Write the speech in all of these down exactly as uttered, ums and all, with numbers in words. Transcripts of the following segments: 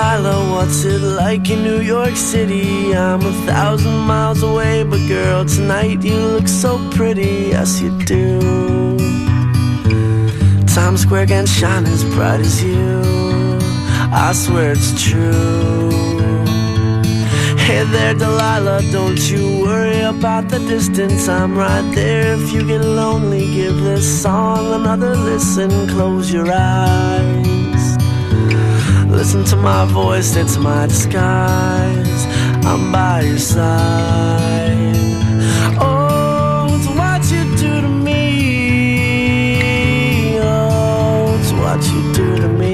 Delilah, what's it like in New York City? I'm a thousand miles away, but girl, tonight you look so pretty, yes you do. Times Square can't shine as bright as you, I swear it's true. Hey there, Delilah, don't you worry about the distance, I'm right there. If you get lonely, give this song another listen. Close your eyes, listen to my voice, it's my disguise. I'm by your side. Oh, it's what you do to me. Oh, it's what you do to me.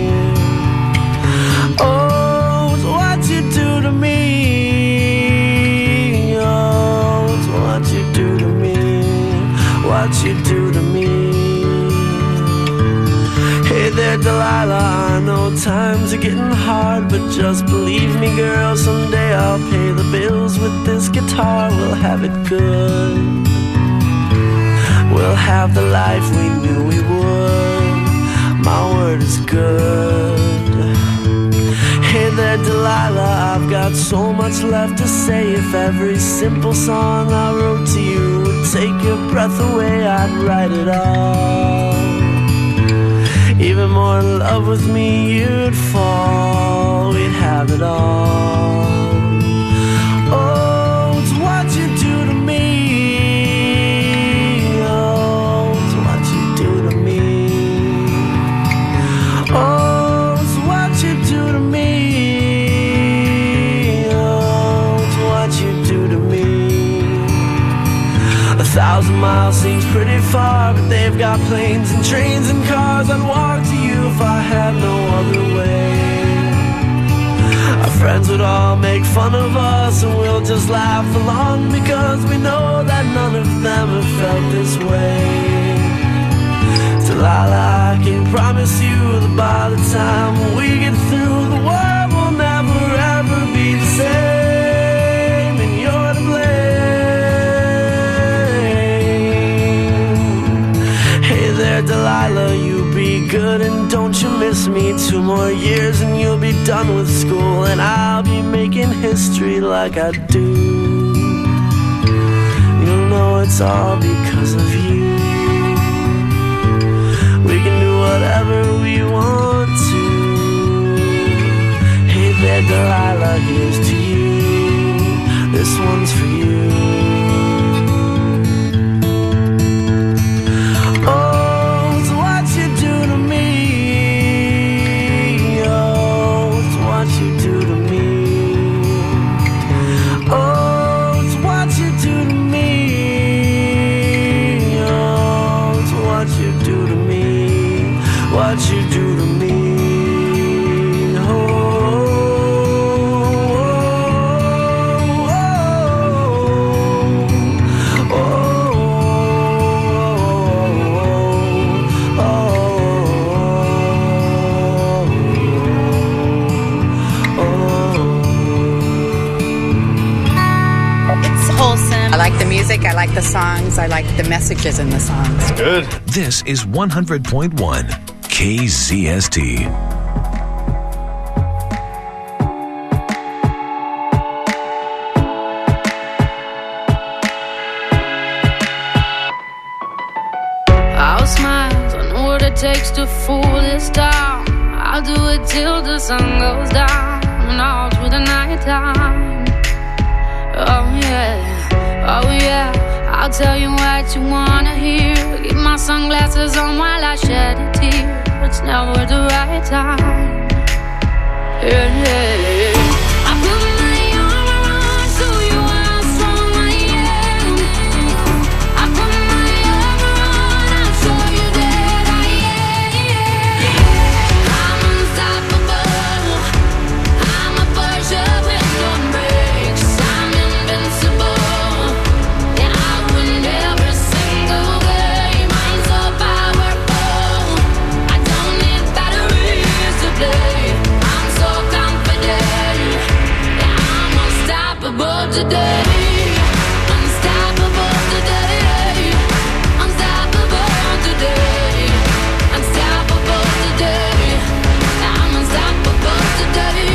Oh, it's what you do to me. Oh, it's what you do to me. What you do to me. Hey there, Delilah, I know times are getting hard, but just believe me, girl, someday I'll pay the bills with this guitar. We'll have it good, we'll have the life we knew we would. My word is good. Hey there, Delilah, I've got so much left to say. If every simple song I wrote to you would take your breath away, I'd write it all. Even more in love with me you'd fall, we'd have it all. Oh, it's what you do to me. Oh, it's what you do to me. Oh, it's what you do to me. Oh, it's what you do to me. A thousand miles seems pretty far, but they've got planes and trains and cars. I'd walk to you if I had no other way. Our friends would all make fun of us, and we'll just laugh along, because we know that none of them have felt this way. Delilah, I can promise you that by the time we get through, the world will never ever be the same, and you're to blame. Hey there, Delilah, you be good and don't you miss me. Two more years and you'll be done with school, and I'll be making history like I do. You'll know it's all because of you. We can do whatever we want to. Hey there, Delilah, here's to you. This one's for you. What you do to me. Oh, oh, oh, oh, oh, oh. It's wholesome. I like the music, I like the songs, I like the messages in the songs. Good. This is one hundred point one K Z S T. I'll smile, I know what it takes to fool this town. I'll do it till the sun goes down and all through the night time. Oh yeah, oh yeah, I'll tell you what you wanna hear. Keep my sunglasses on while I shed a tear. It's never the right time. Yeah, yeah, yeah. I put my arm around so you how strong I am. I put my arm around, I'll show you that I am. I'm unstoppable. I'm a Porsche with no brakes. I'm invincible. Yeah, I win every single game. I'm so powerful. I don't need batteries to play. I'm so confident. Yeah, I'm unstoppable today. Unstoppable today. Unstoppable today. Unstoppable today. I'm unstoppable today.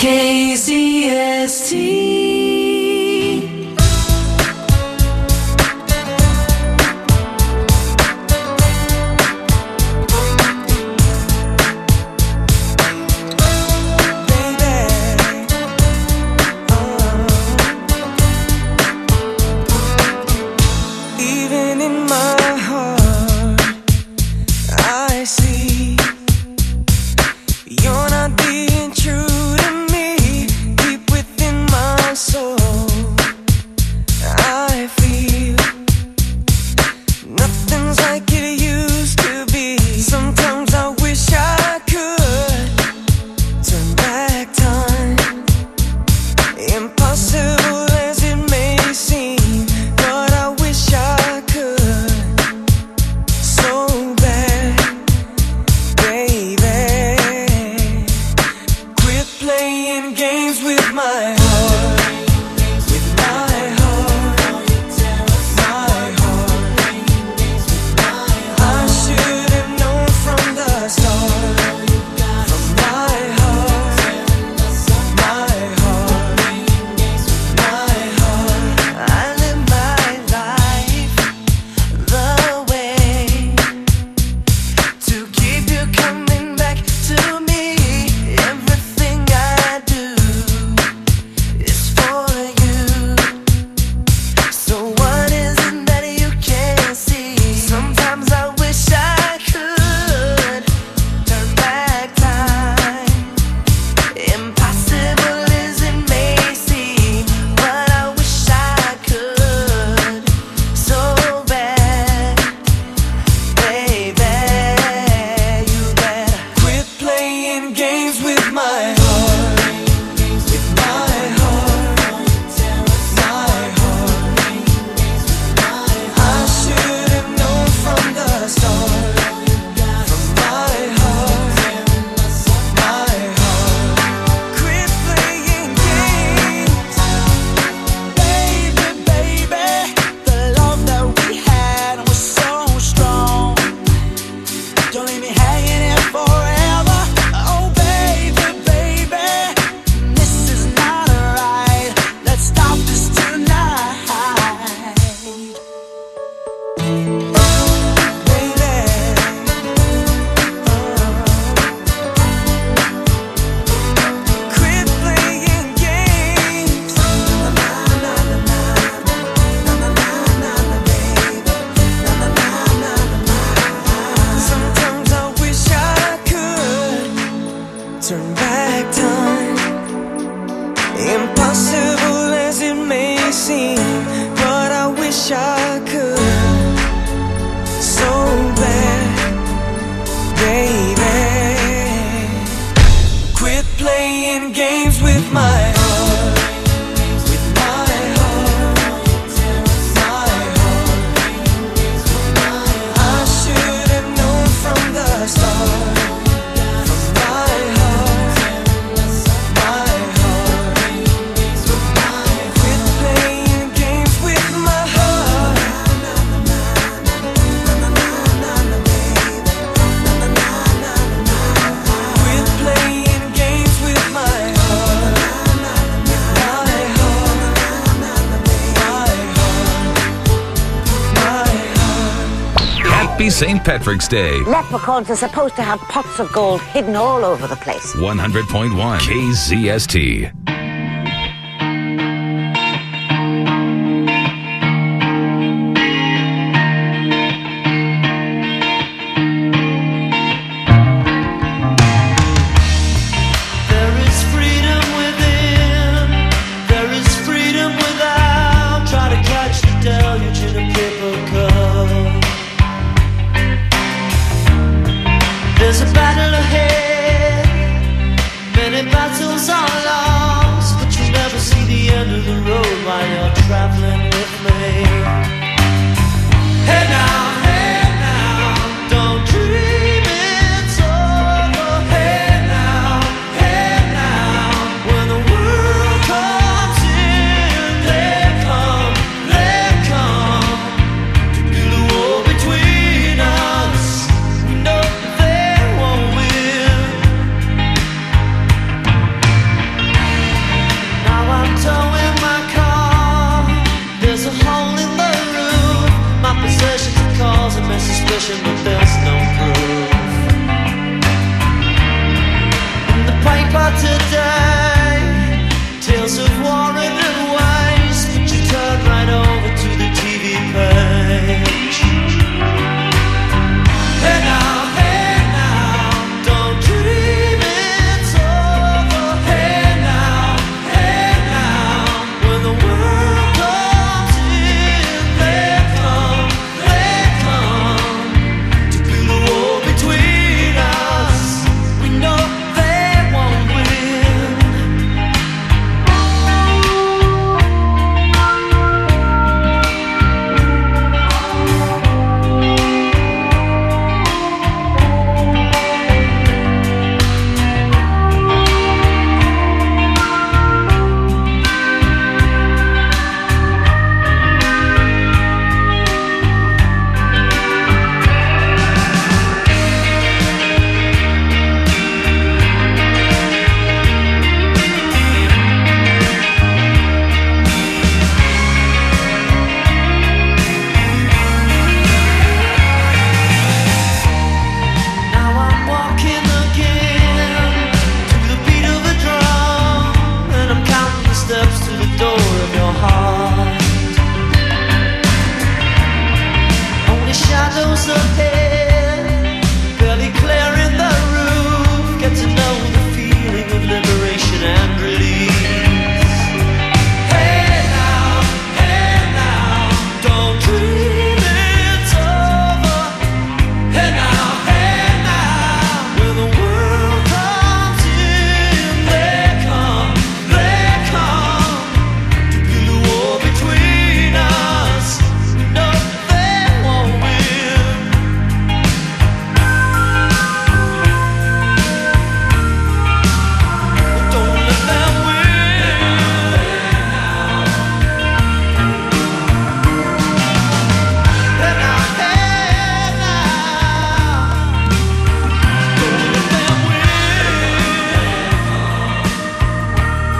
K Z S T. Saint Patrick's Day. Leprechauns are supposed to have pots of gold hidden all over the place. one hundred point one K Z S T.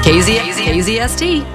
K Z, K Z S T.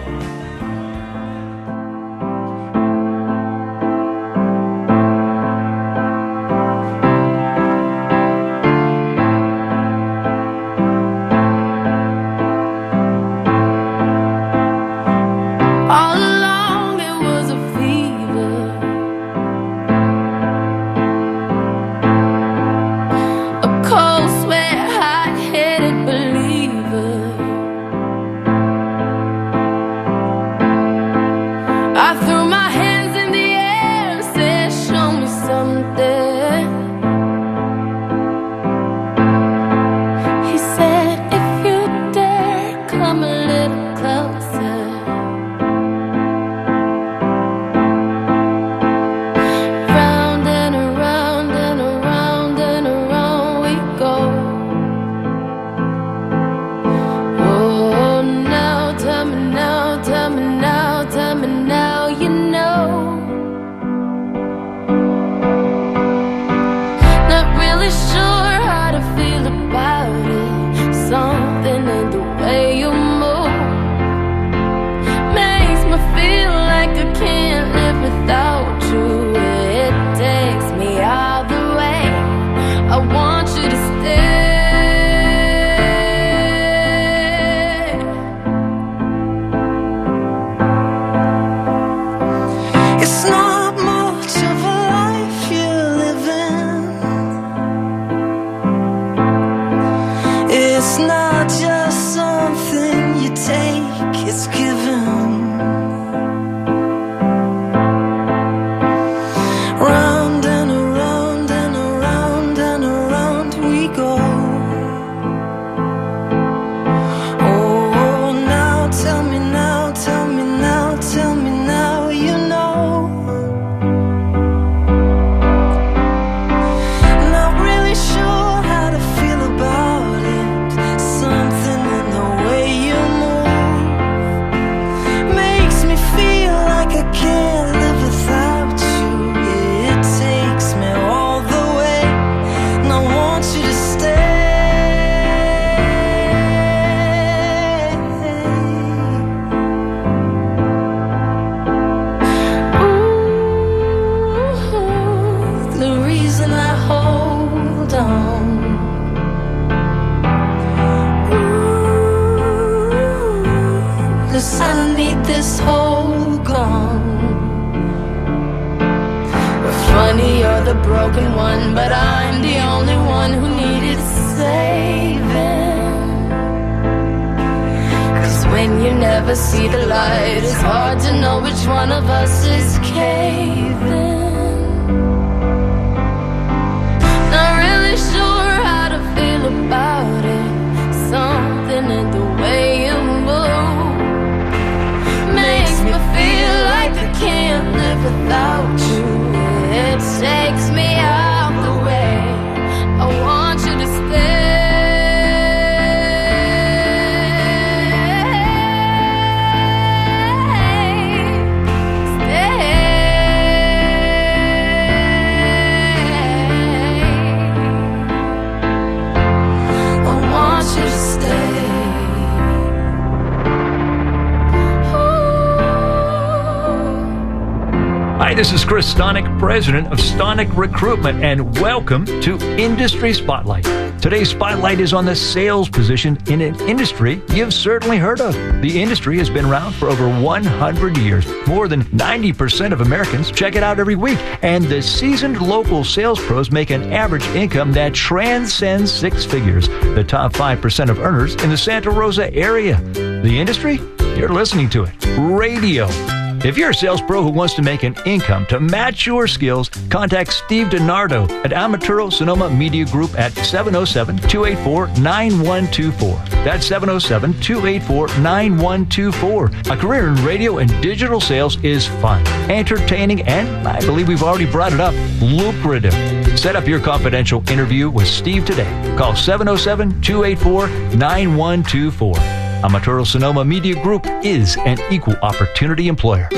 This is Chris Stonick, president of Stonick Recruitment, and welcome to Industry Spotlight. Today's spotlight is on the sales position in an industry you've certainly heard of. The industry has been around for over one hundred years. More than ninety percent of Americans check it out every week, and the seasoned local sales pros make an average income that transcends six figures. The top five percent of earners in the Santa Rosa area. The industry? You're listening to it. Radio. If you're a sales pro who wants to make an income to match your skills, contact Steve DiNardo at Amaturo Sonoma Media Group at seven oh seven, two eight four, nine one two four. That's seven oh seven, two eight four, nine one two four. A career in radio and digital sales is fun, entertaining, and I believe we've already brought it up, lucrative. Set up your confidential interview with Steve today. Call seven oh seven, two eight four, nine one two four. Amaturo Sonoma Media Group is an equal opportunity employer.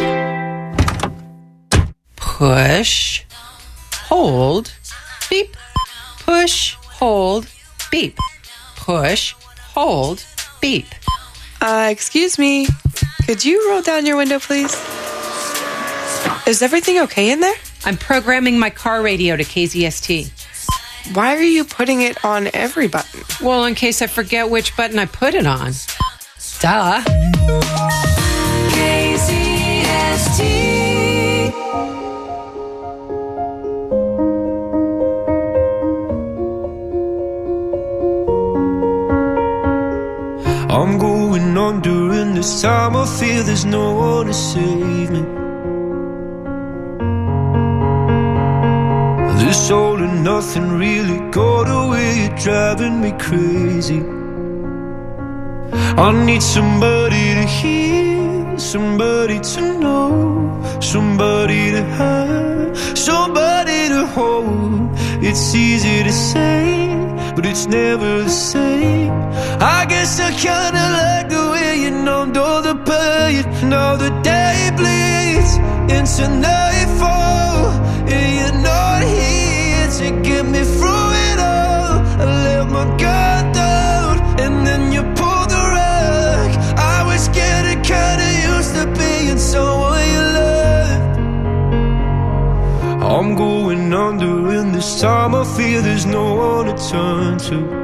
Push, hold, beep. Push, hold, beep. Push, hold, beep. Uh, excuse me. Could you roll down your window, please? Is everything okay in there? I'm programming my car radio to K Z S T. Why are you putting it on every button? Well, in case I forget which button I put it on. Duh. K Z S T. I'm going on during this time. I feel there's no one to save me. This all and nothing really got away. You're driving me crazy. I need somebody to hear, somebody to know, somebody to have, somebody to hold. It's easy to say, but it's never the same. I guess I kinda like the way you numbed all the pain. Now the day bleeds into nightfall, and you're not here to get me through it all. I let my guard down, and then you pulled the rug. I was getting kinda used to being someone you loved. I'm going under in this time. I feel there's no one to turn to.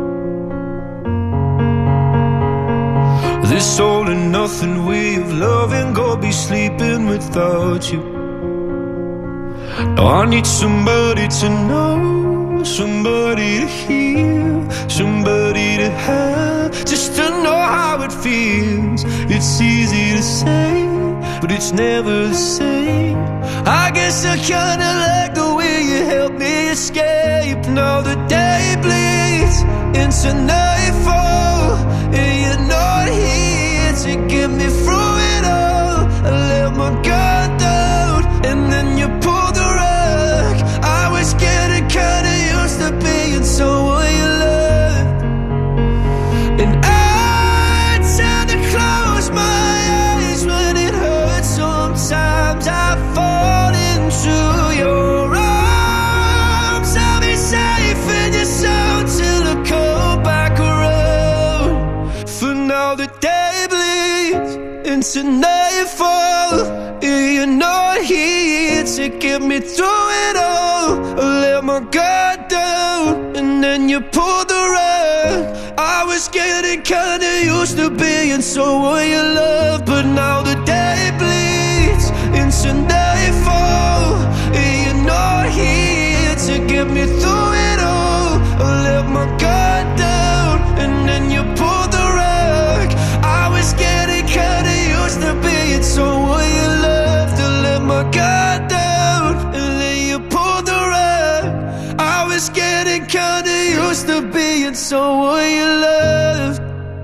This all and nothing way of loving, go be sleeping without you. Now I need somebody to know, somebody to hear, somebody to have, just to know how it feels. It's easy to say, but it's never the same. I guess I kinda like the way you help me escape. Now the day bleeds into nightfall, and you're not here to get me through it all. I let my guard down, and then you pulled the rug. I was getting kinda used to being someone you loved, and I tend to close my eyes when it hurts. Sometimes I fall into your arms. I'll be safe in your soul till I come back around. For now the day bleeds into nightfall, and you're not here to get me through it all. I let my guard down, and then you pulled the rug. I was getting kinda used to being someone you love, but now the day bleeds into nightfall, and you're not here to get me through it all. I let my guard down, and then you pulled the rug. I was getting kinda used to being someone you loved. To let my guard down, and then you pulled the rug. I was getting kinda used to being someone you loved.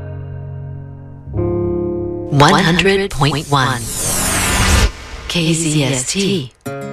one hundred point one K Z S T.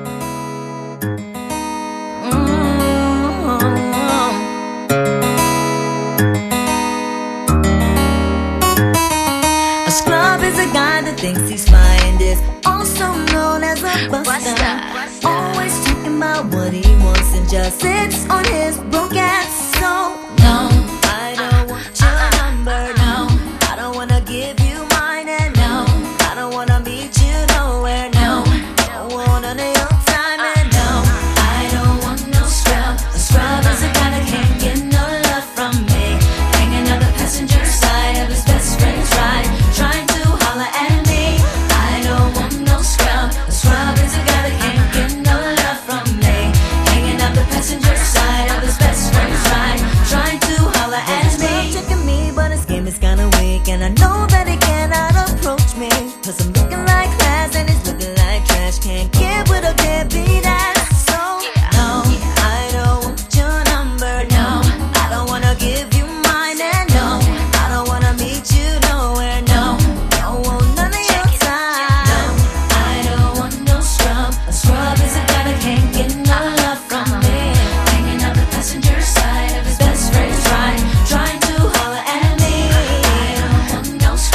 A scrub is a guy that thinks he's fine, is also known as a buster. Always talking about what he wants and just sits on his broke ass. So no, I don't want your number. No, I don't wanna give you mine, and no, I don't wanna meet you nowhere. No, don't want none of your time, and no, I don't want no scrub. A scrub is a guy that can't get no love from me, hanging on the passenger side of his best friend's ride, trying to holler at me. I don't want no scrub. A scrub is a guy that can't get no love from me, hanging on the passenger side of his best friend's ride, trying to holler at me. Checking me, but his game is kinda weak, and I know that he cannot approach me, cause I'm looking like class and he's looking like trash. Can't get with a deadbeat ass. So no, I don't want your number. No, I don't wanna give you mine, and no, I don't wanna meet you nowhere. No, don't want none of your time. No, I don't want no scrub. A scrub is a guy that can't get no love from me, hanging on the passenger side of his best friend's ride, trying to holler at me. I don't want no scrub.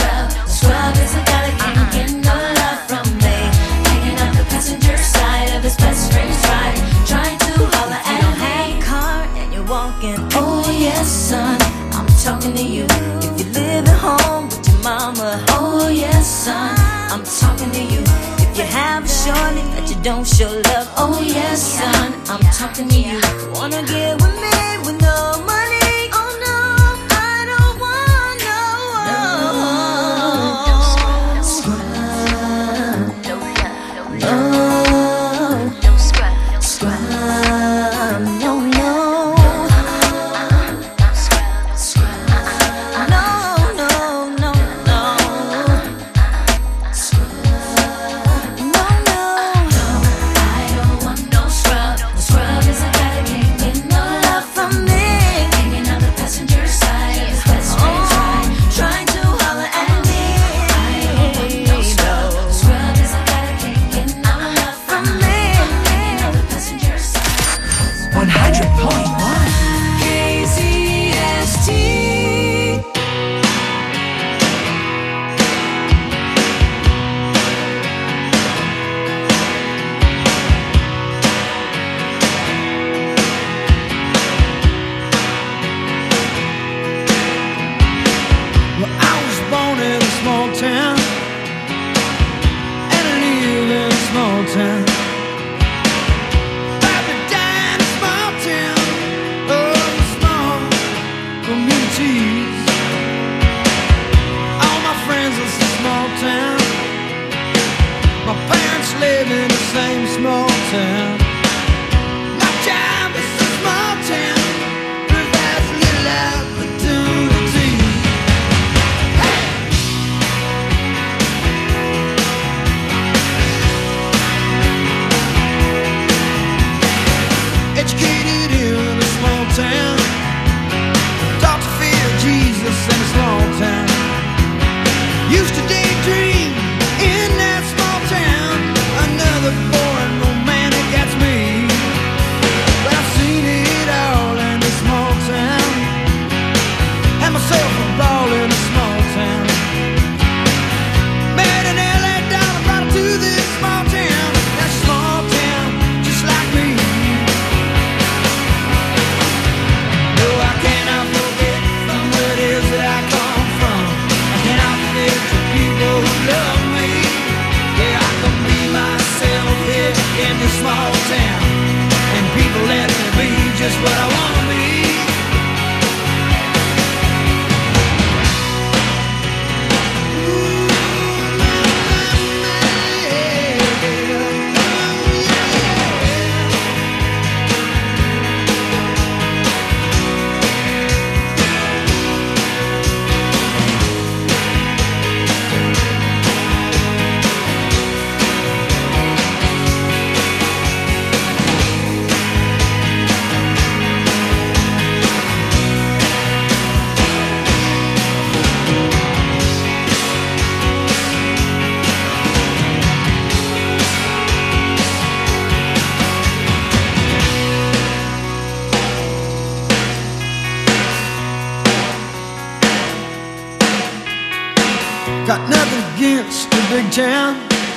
son, I'm talking to you. If you have a shorty that you don't show love, oh yes, son, I'm talking to you. Wanna get with me with no money? Oh no, I don't want no. No, scrub, no, no, scrub, scrub, no, no. Got nothing against the big town.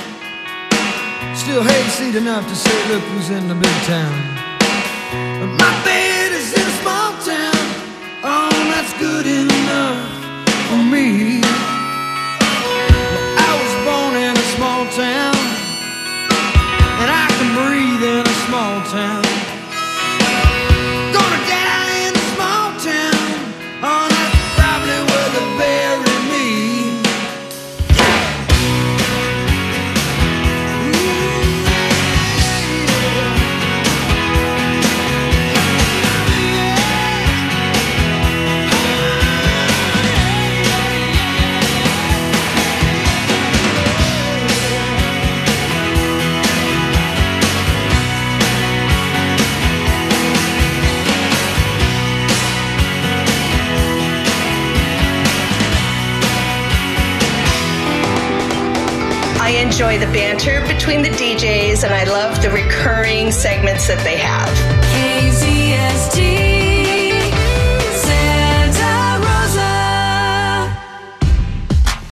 Still hayseed enough to say, look who's in the big town. But my bed is in a small town. Oh, that's good enough for me. Well, I was born in a small town, and I can breathe in a small town. Gonna die in a small town. Oh, that's probably where they bury me. I enjoy the banter between the D Js, and I love the recurring segments that they have. K Z S T